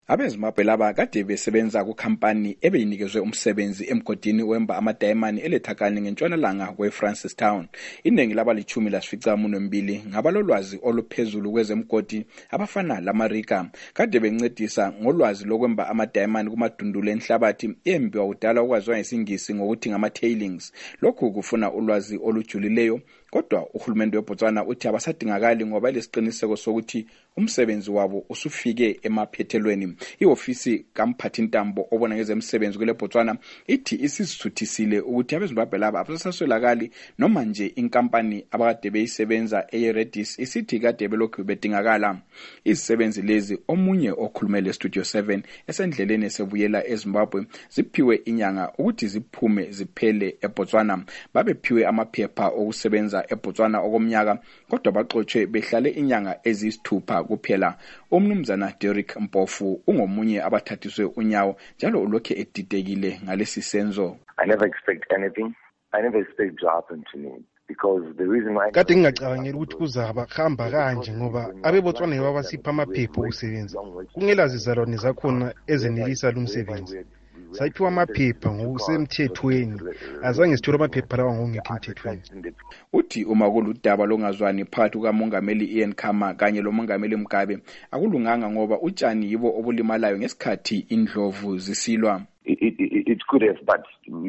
AbeZimbabwe laba kade besebenza kukhampani ebeyinikezwe umsebenzi emgodini wemba amadayimani elethakani ngentshonalanga kweFrancistown. Iningi laba-12 ngabalolwazi oluphezulu kwezemgodi abafana lamarika kade bencedisa ngolwazi lokwemba amadayimani kumadundulu enhlabathi embiwa udala okwaziwa ngesingisi ngokuthi ngama-tailings. Lokhu kufuna ulwazi olujulileyo, kodwa uhulumende weBotswana uthi abasadingakali ngoba lesiqiniseko sokuthi umsebenzi wabo usufike emaphethelweni. Iofisi kaMphathintambo obona ngezemsebenzi kule Botswana ithi isizithuthile ukuthi abeZimbabwe laba abasaswelakali noma nje inkampani abakade beyisebenza eRedis isithi kade belokhu bedingakala. Izisebenzi lezi omunye okhulumele eStudio 7 esendleleni esebuyela eZimbabwe ziphiwe inyanga ukuthi ziphume ziphele eBotswana. Babephiwe amaphepha okusebenza eBotswana okomnyaka, kodwa baxotshe behlale inyanga ezisithupha kuphela. Umnumzana Derek Mpofu ungomunye abathathiswe unyawo njalo ulokhe edidekile ngalesi senzo. I never expect anything. I never expect to happen to me. Because the reason why kade ngingacabangela ukuthi kuzahamba kanje ngoba abeBotswana yibo abasipha amaphepha okusebenza. Kungela zizalwane zakhona ezenelisa lo msebenzi. Sayiphiwa amaphepha ngokusemthethweni, azange sithole amaphepha lawa ngokungekho emthethweni. Uthi uma kuludaba longazwani phakathi kukamongameli Ian Khama kanye lomongameli Mugabe akulunganga ngoba utshani yibo obulimalayo ngesikhathi indlovu zisilwa. It could have, but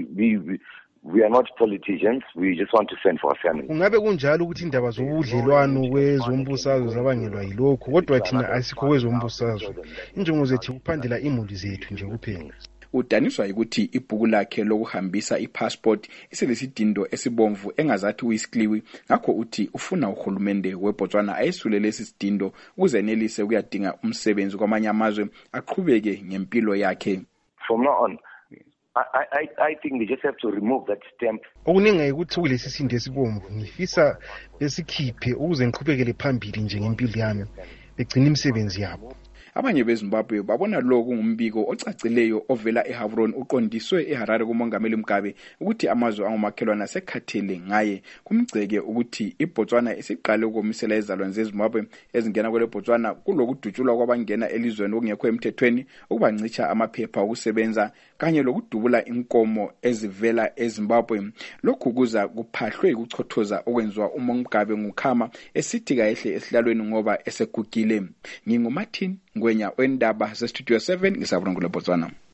we are not politicians. We just want to fend for our family. Kungabe kunjalo ukuthi indaba zobudlelwano kwezombusazwe zabangelwa yilokho, kodwa thina asikho kwezombusazwe. Injongo zethu kuphandela imuli zethu nje kuphela. Udaniswa ukuthi ibhuku lakhe lokuhambisa ipassport iselesidindo esibomvu engazathi uyisikliwi, ngakho uthi ufuna uhulumende weBotswana ayisule lesi sidindo ukuze enelise ukuyadinga umsebenzi kwamanye amazwe aqhubeke ngempilo yakhe. From now on, I think they just have to remove that stamp. Okuningi ukuthi kulesi sidindo esibomvu ngifisa besikhiphe ukuze ngiqhubekele phambili nje ngempilo yami begcina imisebenzi yabo. Abanye beZimbabwe babona lokhu ngumbiko ocacileyo ovela eHavron uqondiswe eHarare kumongameli Mugabe ukuthi amazwe angomakhelwana asekhathele ngaye. Kumgceke ukuthi iBotswana isiqale ukumisela izalwane zeZimbabwe ezingena kwele Botswana kulokudutshulwa kwabangena elizweni okungekho emthethweni, ukubancicha amaphepha okusebenza kanye lokudubula inkomo ezivela eZimbabwe. Lokhu kuza kuphahlwe ukuchothoza okwenziwa uMongameli nguKhama esithi kayehle esihlalweni ngoba esegugile. NginguMartin Ngwenya wendaba zeStudio 7 ngisabona kule Botswana.